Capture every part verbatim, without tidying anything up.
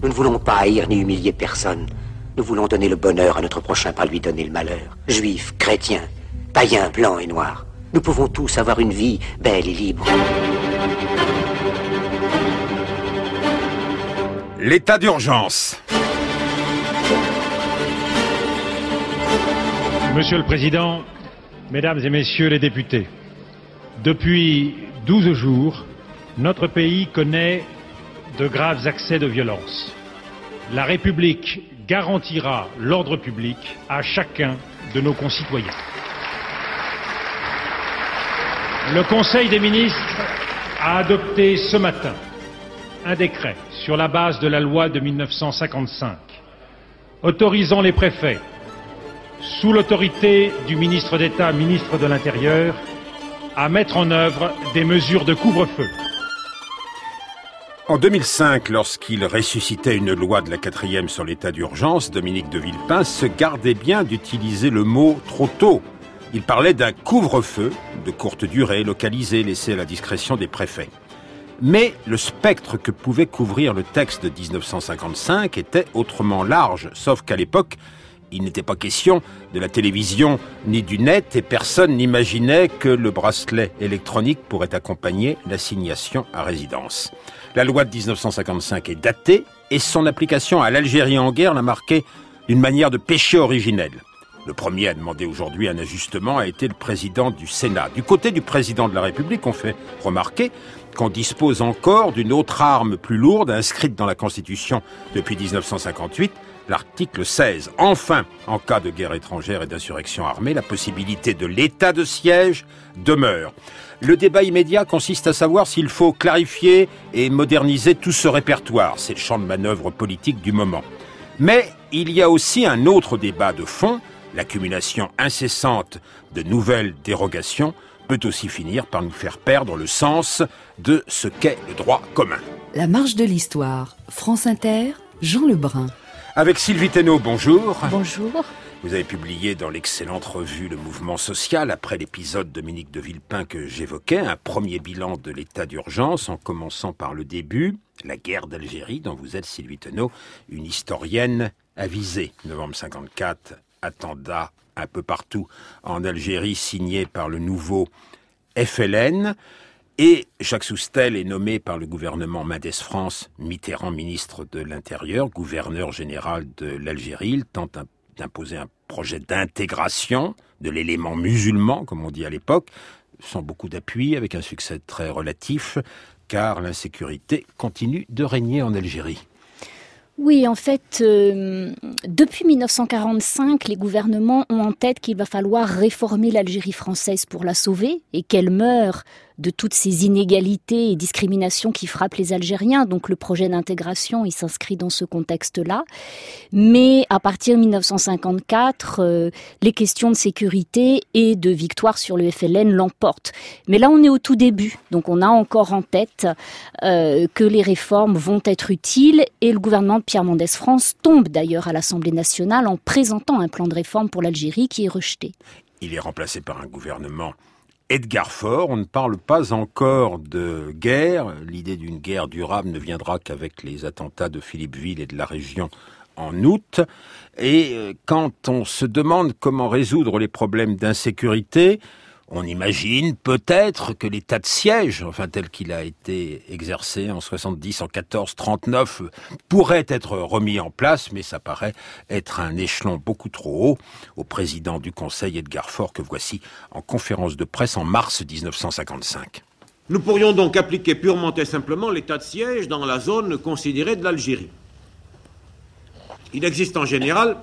Nous ne voulons pas haïr ni humilier personne. Nous voulons donner le bonheur à notre prochain, pas lui donner le malheur. Juifs, chrétiens, païens, blancs et noirs. Nous pouvons tous avoir une vie belle et libre. L'état d'urgence. Monsieur le Président, Mesdames et Messieurs les députés, depuis douze jours, notre pays connaît de graves accès de violence. La République garantira l'ordre public à chacun de nos concitoyens. Le Conseil des ministres a adopté ce matin un décret sur la base de la loi de mille neuf cent cinquante-cinq autorisant les préfets, sous l'autorité du ministre d'État, ministre de l'Intérieur, à mettre en œuvre des mesures de couvre-feu. En deux mille cinq, lorsqu'il ressuscitait une loi de la quatrième sur l'état d'urgence, Dominique de Villepin se gardait bien d'utiliser le mot trop tôt. Il parlait d'un couvre-feu de courte durée, localisé, laissé à la discrétion des préfets. Mais le spectre que pouvait couvrir le texte de dix-neuf cent cinquante-cinq était autrement large, sauf qu'à l'époque, il n'était pas question de la télévision ni du net et personne n'imaginait que le bracelet électronique pourrait accompagner l'assignation à résidence. La loi de dix-neuf cent cinquante-cinq est datée et son application à l'Algérie en guerre l'a marquée d'une manière de péché originelle. Le premier à demander aujourd'hui un ajustement a été le président du Sénat. Du côté du président de la République, on fait remarquer qu'on dispose encore d'une autre arme plus lourde inscrite dans la Constitution depuis dix-neuf cent cinquante-huit, l'article seize. Enfin, en cas de guerre étrangère et d'insurrection armée, la possibilité de l'état de siège demeure. Le débat immédiat consiste à savoir s'il faut clarifier et moderniser tout ce répertoire. C'est le champ de manœuvre politique du moment. Mais il y a aussi un autre débat de fond. L'accumulation incessante de nouvelles dérogations peut aussi finir par nous faire perdre le sens de ce qu'est le droit commun. La marche de l'histoire. France Inter, Jean Lebrun. Avec Sylvie Thénault, bonjour. Bonjour. Vous avez publié dans l'excellente revue Le Mouvement Social, après l'épisode Dominique de Villepin que j'évoquais, un premier bilan de l'état d'urgence, en commençant par le début, la guerre d'Algérie, dont vous êtes, Sylvie Thénault, une historienne avisée. novembre cinquante-quatre, attentat un peu partout en Algérie, signé par le nouveau F L N. Et Jacques Soustelle est nommé par le gouvernement Mendès France, Mitterrand ministre de l'Intérieur, gouverneur général de l'Algérie. Il tente d'imposer un projet d'intégration de l'élément musulman, comme on dit à l'époque, sans beaucoup d'appui, avec un succès très relatif, car l'insécurité continue de régner en Algérie. Oui, en fait, euh, depuis mille neuf cent quarante-cinq, les gouvernements ont en tête qu'il va falloir réformer l'Algérie française pour la sauver et qu'elle meure de toutes ces inégalités et discriminations qui frappent les Algériens. Donc le projet d'intégration, il s'inscrit dans ce contexte-là. Mais à partir de mille neuf cent cinquante-quatre, euh, les questions de sécurité et de victoire sur le F L N l'emportent. Mais là, on est au tout début. Donc on a encore en tête euh, que les réformes vont être utiles et le gouvernement de Pierre Mendès France tombe d'ailleurs à l'Assemblée nationale en présentant un plan de réforme pour l'Algérie qui est rejeté. Il est remplacé par un gouvernement Edgar Faure. On ne parle pas encore de guerre. L'idée d'une guerre durable ne viendra qu'avec les attentats de Philippeville et de la région en août. Et quand on se demande comment résoudre les problèmes d'insécurité, on imagine peut-être que l'état de siège, enfin tel qu'il a été exercé en soixante-dix, en quatorze, trente-neuf, pourrait être remis en place, mais ça paraît être un échelon beaucoup trop haut. Au président du Conseil, Edgar Faure, que voici en conférence de presse en mars dix-neuf cent cinquante-cinq. Nous pourrions donc appliquer purement et simplement l'état de siège dans la zone considérée de l'Algérie. Il existe en général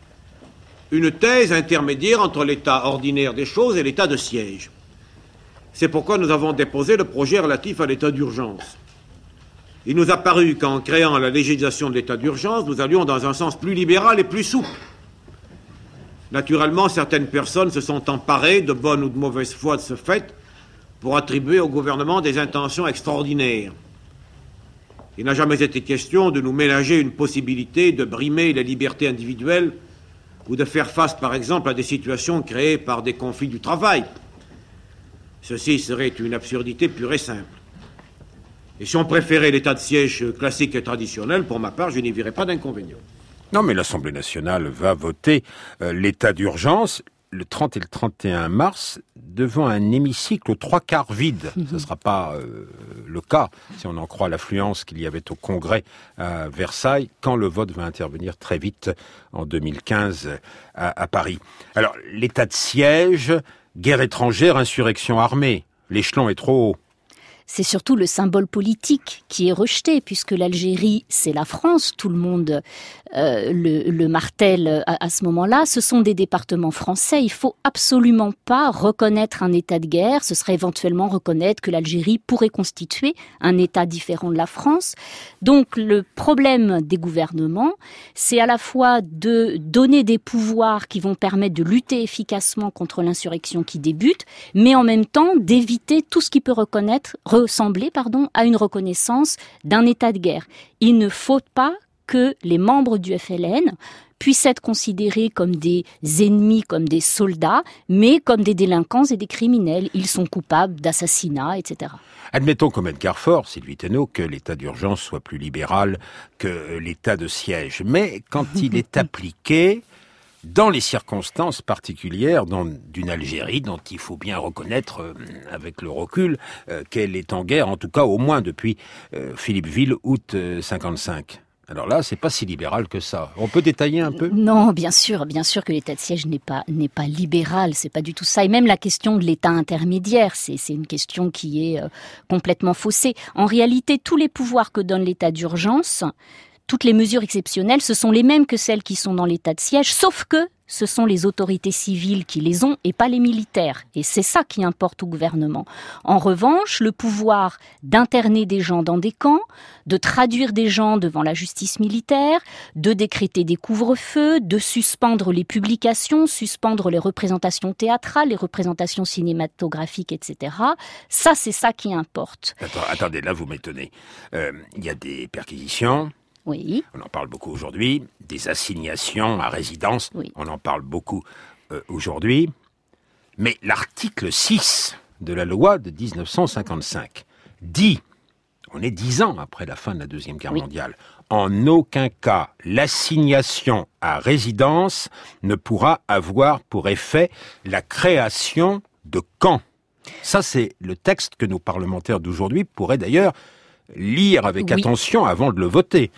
une thèse intermédiaire entre l'état ordinaire des choses et l'état de siège. C'est pourquoi nous avons déposé le projet relatif à l'état d'urgence. Il nous a paru qu'en créant la législation de l'état d'urgence, nous allions dans un sens plus libéral et plus souple. Naturellement, certaines personnes se sont emparées, de bonne ou de mauvaise foi de ce fait, pour attribuer au gouvernement des intentions extraordinaires. Il n'a jamais été question de nous ménager une possibilité de brimer les libertés individuelles ou de faire face, par exemple, à des situations créées par des conflits du travail. Ceci serait une absurdité pure et simple. Et si on préférait l'état de siège classique et traditionnel, pour ma part, je n'y verrais pas d'inconvénient. Non, mais l'Assemblée nationale va voter euh, l'état d'urgence le trente et le trente et un mars devant un hémicycle aux trois quarts vide. Mmh. Ce ne sera pas euh, le cas, si on en croit l'affluence qu'il y avait au Congrès à Versailles, quand le vote va intervenir très vite en deux mille quinze à, à Paris. Alors, l'état de siège, guerre étrangère, insurrection armée, l'échelon est trop haut. C'est surtout le symbole politique qui est rejeté, puisque l'Algérie, c'est la France, tout le monde euh, le, le martèle à, à ce moment-là. Ce sont des départements français, il faut absolument pas reconnaître un état de guerre, ce serait éventuellement reconnaître que l'Algérie pourrait constituer un état différent de la France. Donc le problème des gouvernements, c'est à la fois de donner des pouvoirs qui vont permettre de lutter efficacement contre l'insurrection qui débute, mais en même temps d'éviter tout ce qui peut reconnaître ressembler pardon, à une reconnaissance d'un état de guerre. Il ne faut pas que les membres du F L N puissent être considérés comme des ennemis, comme des soldats, mais comme des délinquants et des criminels. Ils sont coupables d'assassinats, et cetera. Admettons comme Edgar Faure, Sylvie Thénault, que l'état d'urgence soit plus libéral que l'état de siège. Mais quand il est appliqué dans les circonstances particulières d'une Algérie dont il faut bien reconnaître, euh, avec le recul, euh, qu'elle est en guerre, en tout cas au moins depuis euh, Philippeville, août euh, cinquante-cinq. Alors là, c'est pas si libéral que ça. On peut détailler un peu ? Non, bien sûr, bien sûr que l'état de siège n'est pas n'est pas libéral, c'est pas du tout ça. Et même la question de l'état intermédiaire, c'est c'est une question qui est euh, complètement faussée. En réalité, tous les pouvoirs que donne l'état d'urgence, toutes les mesures exceptionnelles, ce sont les mêmes que celles qui sont dans l'état de siège, sauf que ce sont les autorités civiles qui les ont et pas les militaires. Et c'est ça qui importe au gouvernement. En revanche, le pouvoir d'interner des gens dans des camps, de traduire des gens devant la justice militaire, de décréter des couvre-feux, de suspendre les publications, suspendre les représentations théâtrales, les représentations cinématographiques, et cetera. Ça, c'est ça qui importe. Attends, attendez, là vous m'étonnez. Euh, il y a des perquisitions. Oui. On en parle beaucoup aujourd'hui. Des assignations à résidence. Oui. On en parle beaucoup euh, aujourd'hui. Mais l'article six de la loi de dix-neuf cent cinquante-cinq dit, on est dix ans après la fin de la Deuxième Guerre oui. mondiale, en aucun cas l'assignation à résidence ne pourra avoir pour effet la création de camps. Ça, c'est le texte que nos parlementaires d'aujourd'hui pourraient d'ailleurs lire avec oui. attention avant de le voter.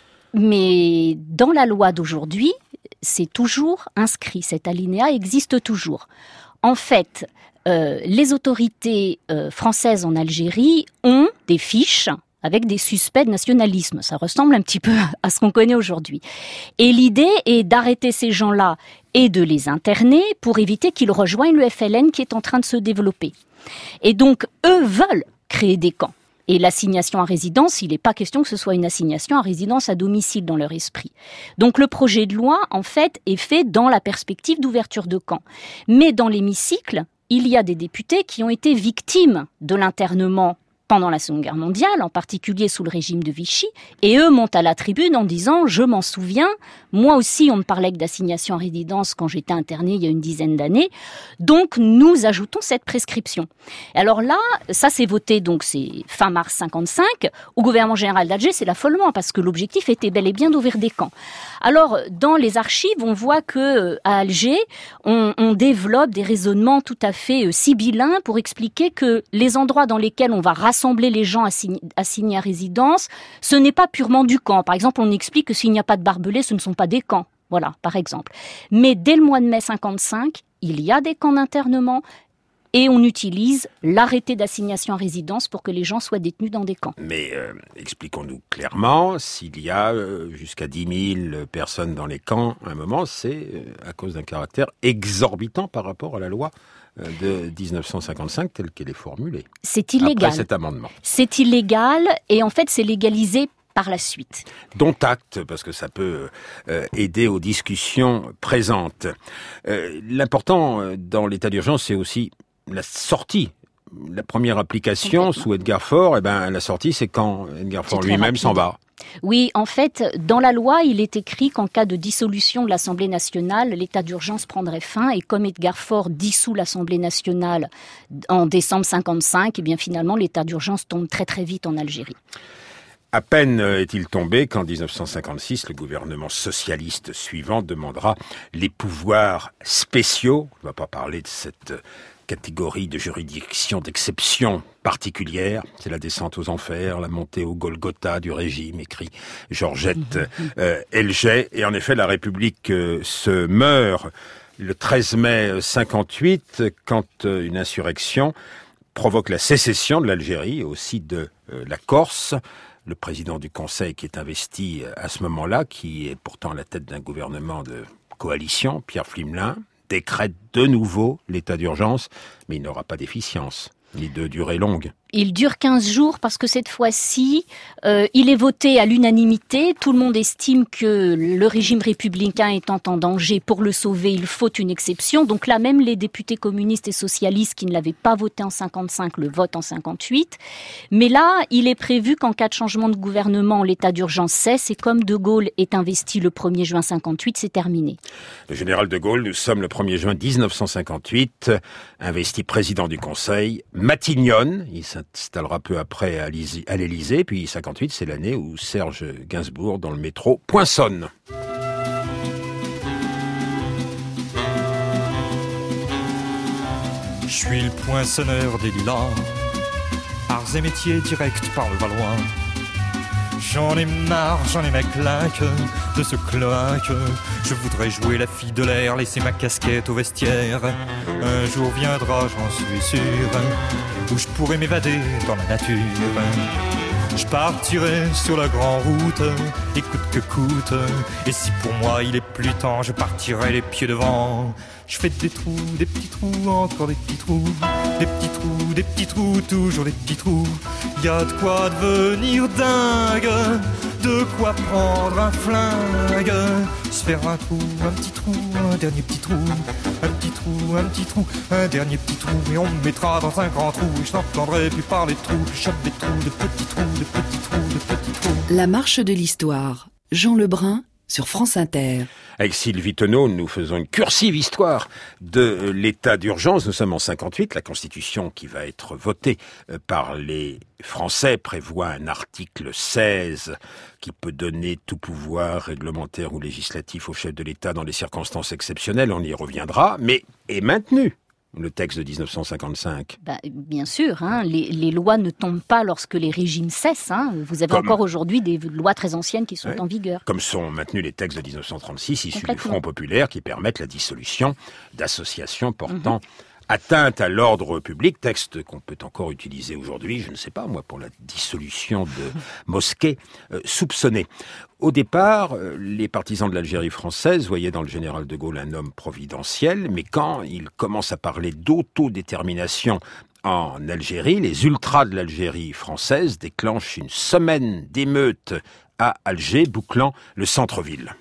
Mais dans la loi d'aujourd'hui, c'est toujours inscrit, cet alinéa existe toujours. En fait, euh, les autorités euh, françaises en Algérie ont des fiches avec des suspects de nationalisme. Ça ressemble un petit peu à ce qu'on connaît aujourd'hui. Et l'idée est d'arrêter ces gens-là et de les interner pour éviter qu'ils rejoignent le F L N qui est en train de se développer. Et donc, eux veulent créer des camps. Et l'assignation à résidence, il n'est pas question que ce soit une assignation à résidence à domicile dans leur esprit. Donc le projet de loi, en fait, est fait dans la perspective d'ouverture de camps. Mais dans l'hémicycle, il y a des députés qui ont été victimes de l'internement pendant la Seconde Guerre mondiale, en particulier sous le régime de Vichy, et eux montent à la tribune en disant « Je m'en souviens, moi aussi on me parlait que d'assignation à résidence quand j'étais interné il y a une dizaine d'années, donc nous ajoutons cette prescription ». Alors là, ça s'est voté, donc c'est fin mars cinquante-cinq, au gouvernement général d'Alger, c'est l'affolement, parce que l'objectif était bel et bien d'ouvrir des camps. Alors, dans les archives, on voit que à Alger, on, on développe des raisonnements tout à fait euh, sibyllins pour expliquer que les endroits dans lesquels on va rassembler les gens assignés, assignés à résidence, ce n'est pas purement du camp. Par exemple, on explique que s'il n'y a pas de barbelés, ce ne sont pas des camps. Voilà, par exemple. Mais dès le mois de mai cinquante-cinq, il y a des camps d'internement et on utilise l'arrêté d'assignation à résidence pour que les gens soient détenus dans des camps. Mais euh, expliquons-nous clairement, s'il y a euh, jusqu'à dix mille personnes dans les camps à un moment, c'est euh, à cause d'un caractère exorbitant par rapport à la loi euh, de dix-neuf cent cinquante-cinq telle qu'elle est formulée. C'est illégal. Après cet amendement. C'est illégal et en fait c'est légalisé par la suite. Dont acte, parce que ça peut euh, aider aux discussions présentes. Euh, l'important euh, dans l'état d'urgence, c'est aussi la sortie. La première application sous Edgar Faure, eh ben, la sortie, c'est quand Edgar Faure lui-même s'en va. Oui, en fait, dans la loi, il est écrit qu'en cas de dissolution de l'Assemblée nationale, l'état d'urgence prendrait fin. Et comme Edgar Faure dissout l'Assemblée nationale en décembre cinquante-cinq, eh bien finalement, l'état d'urgence tombe très très vite en Algérie. À peine est-il tombé qu'en dix-neuf cent cinquante-six, le gouvernement socialiste suivant demandera les pouvoirs spéciaux. On ne va pas parler de cette catégorie de juridiction d'exception particulière. C'est la descente aux enfers, la montée au Golgotha du régime, écrit Georgette euh, Elgey. Et en effet, la République euh, se meurt le treize mai cinquante-huit quand euh, une insurrection provoque la sécession de l'Algérie, aussi de euh, la Corse. Le président du Conseil qui est investi à ce moment-là, qui est pourtant à la tête d'un gouvernement de coalition, Pierre Flimelin, décrète de nouveau l'état d'urgence, mais il n'aura pas d'efficience, ni de durée longue. Il dure quinze jours parce que cette fois-ci, euh, il est voté à l'unanimité. Tout le monde estime que le régime républicain étant en danger, pour le sauver, il faut une exception. Donc là, même les députés communistes et socialistes qui ne l'avaient pas voté en cinquante-cinq le votent en cinquante-huit. Mais là, il est prévu qu'en cas de changement de gouvernement, l'état d'urgence cesse. Et comme De Gaulle est investi le premier juin cinquante-huit, c'est terminé. Le général De Gaulle, nous sommes le premier juin dix-neuf cent cinquante-huit, investi président du Conseil. Matignon, il s'installera peu après à l'Élysée, puis cinquante-huit, c'est l'année où Serge Gainsbourg, dans le métro, poinçonne. Je suis le poinçonneur des lilas, arts et métiers directs par le Valois. J'en ai marre, j'en ai ma claque de ce cloaque. Je voudrais jouer la fille de l'air, laisser ma casquette au vestiaire. Un jour viendra, j'en suis sûr, où je pourrai m'évader dans la nature. Je partirai sur la grande route, et coûte que coûte. Et si pour moi il est plus temps, je partirai les pieds devant. Je fais des trous, des petits trous, encore des petits trous. Des petits trous, des petits trous, toujours des petits trous. Y a de quoi devenir dingue, de quoi prendre un flingue. Se faire un trou, un petit trou, un dernier petit trou. Un petit trou, un petit trou, un dernier petit trou. Et on me mettra dans un grand trou. Et je n'entendrai plus parler de trous. Je chope des trous, de petits trous, de petits trous, de petits trous. La marche de l'histoire. Jean Lebrun sur France Inter. Avec Sylvie Tenot, nous faisons une cursive histoire de l'état d'urgence. Nous sommes en cinquante-huit. La Constitution qui va être votée par les Français prévoit un article seize qui peut donner tout pouvoir réglementaire ou législatif au chef de l'État dans les circonstances exceptionnelles. On y reviendra, mais est maintenu. Le texte de dix-neuf cent cinquante-cinq. Bah, bien sûr, hein, les, les lois ne tombent pas lorsque les régimes cessent. Hein. Vous avez Comme... encore aujourd'hui des lois très anciennes qui sont ouais. en vigueur. Comme sont maintenus les textes de dix-neuf cent trente-six issus du Front populaire qui permettent la dissolution d'associations portant mmh. atteinte à l'ordre public, texte qu'on peut encore utiliser aujourd'hui, je ne sais pas moi, pour la dissolution de mosquées euh, soupçonnées. Au départ, les partisans de l'Algérie française voyaient dans le général de Gaulle un homme providentiel, mais quand il commence à parler d'autodétermination en Algérie, les ultras de l'Algérie française déclenchent une semaine d'émeutes à Alger, bouclant le centre-ville.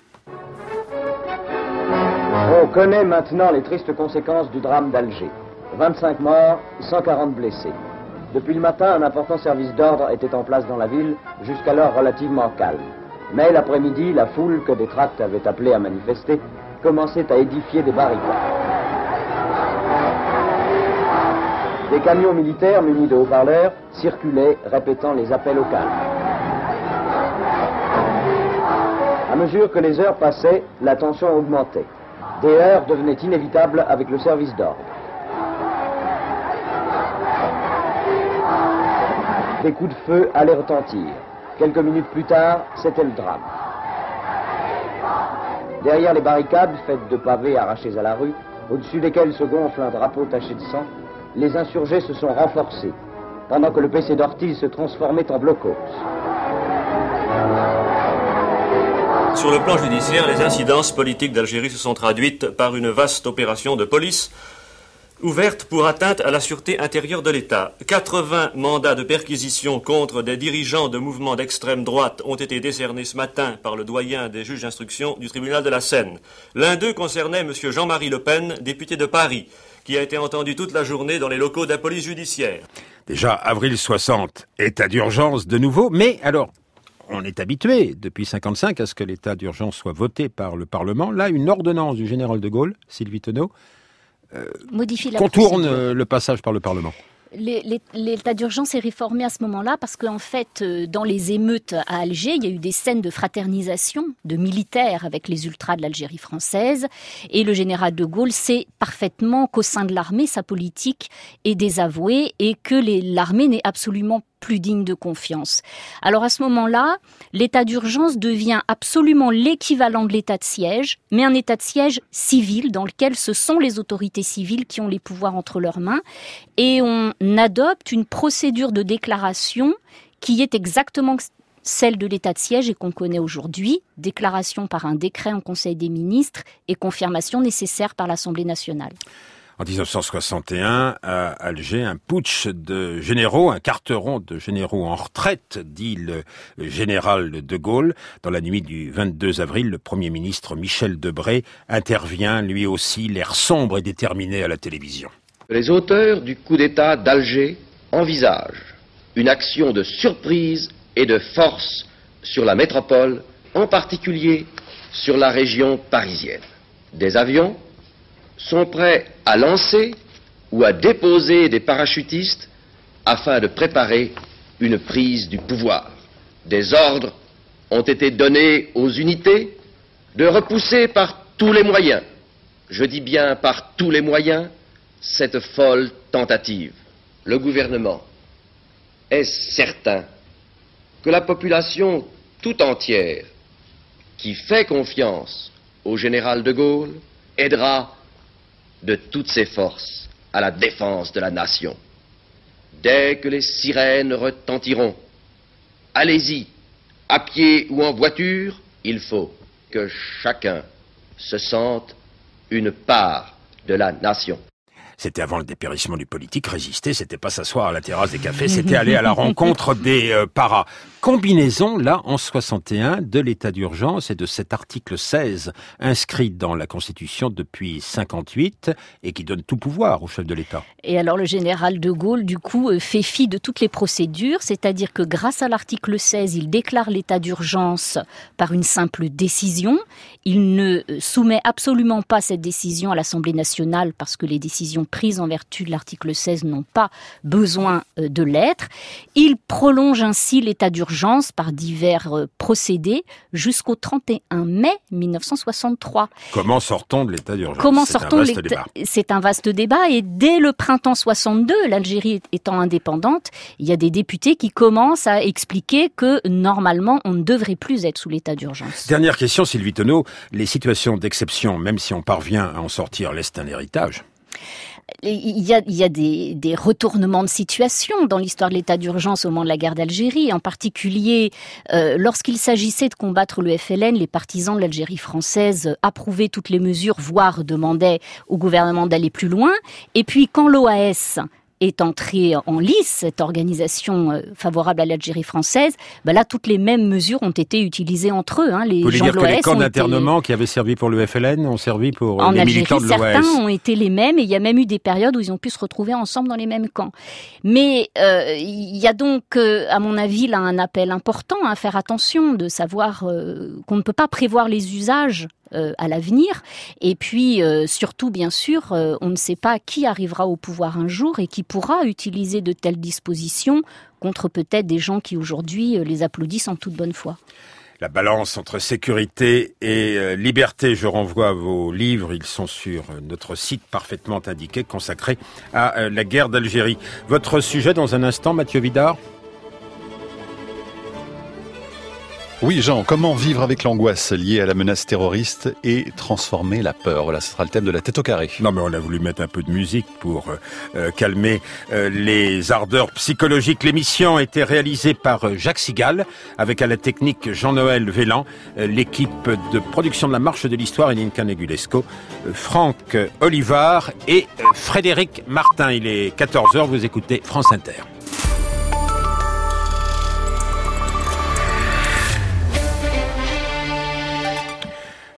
On connaît maintenant les tristes conséquences du drame d'Alger. vingt-cinq morts, cent quarante blessés. Depuis le matin, un important service d'ordre était en place dans la ville, jusqu'alors relativement calme. Mais l'après-midi, la foule que des tracts avaient appelé à manifester commençait à édifier des barricades. Des camions militaires munis de haut-parleurs circulaient, répétant les appels au calme. À mesure que les heures passaient, la tension augmentait. Des heurts devenaient inévitables avec le service d'ordre. Des coups de feu allaient retentir. Quelques minutes plus tard, c'était le drame. Derrière les barricades, faites de pavés arrachés à la rue, au-dessus desquels se gonfle un drapeau taché de sang, les insurgés se sont renforcés, pendant que le P C d'Ortiz se transformait en blocos. Sur le plan judiciaire, les incidences politiques d'Algérie se sont traduites par une vaste opération de police ouverte pour atteinte à la sûreté intérieure de l'État. quatre-vingts mandats de perquisition contre des dirigeants de mouvements d'extrême droite ont été décernés ce matin par le doyen des juges d'instruction du tribunal de la Seine. L'un d'eux concernait M. Jean-Marie Le Pen, député de Paris, qui a été entendu toute la journée dans les locaux de la police judiciaire. Déjà, avril soixante, état d'urgence de nouveau, mais alors, on est habitué depuis cinquante-cinq à ce que l'état d'urgence soit voté par le Parlement. Là, une ordonnance du général de Gaulle, Sylvie Tenot, euh, modifie la contourne procédure. le passage par le Parlement. L'état d'urgence est réformé à ce moment-là parce qu'en fait, dans les émeutes à Alger, il y a eu des scènes de fraternisation de militaires avec les ultras de l'Algérie française. Et le général de Gaulle sait parfaitement qu'au sein de l'armée, sa politique est désavouée et que l'armée n'est absolument plus digne de confiance. Alors à ce moment-là, l'état d'urgence devient absolument l'équivalent de l'état de siège, mais un état de siège civil dans lequel ce sont les autorités civiles qui ont les pouvoirs entre leurs mains. Et on adopte une procédure de déclaration qui est exactement celle de l'état de siège et qu'on connaît aujourd'hui, déclaration par un décret en Conseil des ministres et confirmation nécessaire par l'Assemblée nationale. En dix-neuf cent soixante et un, à Alger, un putsch de généraux, un carteron de généraux en retraite, dit le général de Gaulle. Dans la nuit du vingt-deux avril, le Premier ministre Michel Debré intervient, lui aussi, l'air sombre et déterminé à la télévision. Les auteurs du coup d'État d'Alger envisagent une action de surprise et de force sur la métropole, en particulier sur la région parisienne. Des avions sont prêts à lancer ou à déposer des parachutistes afin de préparer une prise du pouvoir. Des ordres ont été donnés aux unités de repousser par tous les moyens, je dis bien par tous les moyens, cette folle tentative. Le gouvernement est certain que la population tout entière qui fait confiance au général de Gaulle aidera de toutes ses forces à la défense de la nation. Dès que les sirènes retentiront, allez-y, à pied ou en voiture, il faut que chacun se sente une part de la nation. C'était avant le dépérissement du politique. Résister, c'était pas s'asseoir à la terrasse des cafés, c'était aller à la rencontre des euh, paras. Combinaison, là, en soixante et un, de l'état d'urgence et de cet article seize, inscrit dans la Constitution depuis cinquante-huit, et qui donne tout pouvoir au chef de l'État. Et alors le général de Gaulle, du coup, fait fi de toutes les procédures, c'est-à-dire que grâce à l'article seize, il déclare l'état d'urgence par une simple décision. Il ne soumet absolument pas cette décision à l'Assemblée nationale parce que les décisions prises en vertu de l'article seize n'ont pas besoin de l'être. Il prolonge ainsi l'état d'urgence par divers procédés jusqu'au trente et un mai mille neuf cent soixante-trois. Comment sort-on de l'état d'urgence ? Comment C'est sortons un de vaste l'état... débat. C'est un vaste débat et dès le printemps soixante-deux, l'Algérie étant indépendante, il y a des députés qui commencent à expliquer que normalement on ne devrait plus être sous l'état d'urgence. Dernière question, Sylvie Tenot. Les situations d'exception, même si on parvient à en sortir, laissent un héritage. Il y a, il y a des, des retournements de situation dans l'histoire de l'état d'urgence au moment de la guerre d'Algérie. En particulier, euh, lorsqu'il s'agissait de combattre le F L N, les partisans de l'Algérie française approuvaient toutes les mesures, voire demandaient au gouvernement d'aller plus loin. Et puis, quand l'O A S est entrée en lice, cette organisation favorable à l'Algérie française, ben là, toutes les mêmes mesures ont été utilisées entre eux. Hein. Les Vous voulez gens dire de que l'O A S les camps ont d'internement été... qui avaient servi pour le F L N ont servi pour en les Algérie, militants de l'O A S. certains ont été les mêmes et il y a même eu des périodes où ils ont pu se retrouver ensemble dans les mêmes camps. Mais euh, il y a donc, euh, à mon avis, là, un appel important à faire attention, de savoir euh, qu'on ne peut pas prévoir les usages Euh, à l'avenir. Et puis, euh, surtout, bien sûr, euh, on ne sait pas qui arrivera au pouvoir un jour et qui pourra utiliser de telles dispositions contre peut-être des gens qui, aujourd'hui, euh, les applaudissent en toute bonne foi. La balance entre sécurité et euh, liberté, je renvoie à vos livres, ils sont sur notre site parfaitement indiqué, consacré à euh, la guerre d'Algérie. Votre sujet dans un instant, Mathieu Vidard ? Oui, Jean, comment vivre avec l'angoisse liée à la menace terroriste et transformer la peur ? Voilà, ce sera le thème de la tête au carré. Non, mais on a voulu mettre un peu de musique pour euh, calmer euh, les ardeurs psychologiques. L'émission a été réalisée par Jacques Sigal, avec à la technique Jean-Noël Vélan, euh, l'équipe de production de la Marche de l'Histoire, Elinka Negulesco, euh, Franck Olivard et euh, Frédéric Martin. Il est quatorze heures, vous écoutez France Inter.